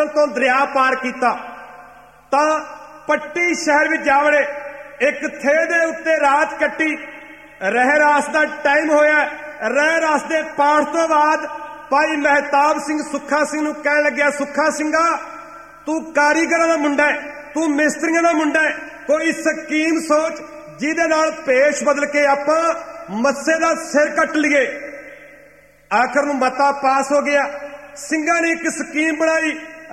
पाकिस्तान तो दरिया पार किया तां पट्टी शहर विच जा वड़े। एक थे दे उत्ते रात कट्टी। रहरास का टाइम होया। रहरास के पाठ तो बाद भाई महताब सिंह सुखा सिंह नूं कहण लग्या, सुखा सिंघा तू कारीगरां दा मुंडा है, तू मिस्त्रियां दा मुंडा है, कोई स्कीम सोच जिहदे नाल भेष बदल के आपां मस्से दा सिर कट लीए। आखिर नूं मता पास हो गया। ਸਿੰਘਾਂ ने एक स्कीम बनाई।